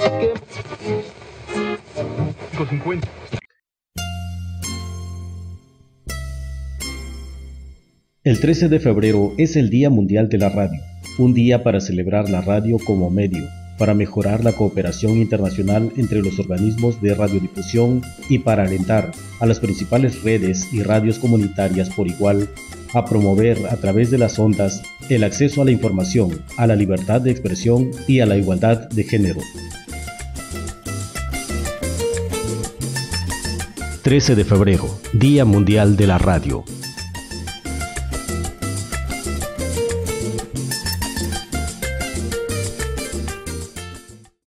El 13 de febrero es el Día Mundial de la Radio, un día para celebrar la radio como medio, para mejorar la cooperación internacional entre los organismos de radiodifusión y para alentar a las principales redes y radios comunitarias por igual a promover a través de las ondas el acceso a la información, a la libertad de expresión y a la igualdad de género. 13 de febrero, Día Mundial de la Radio.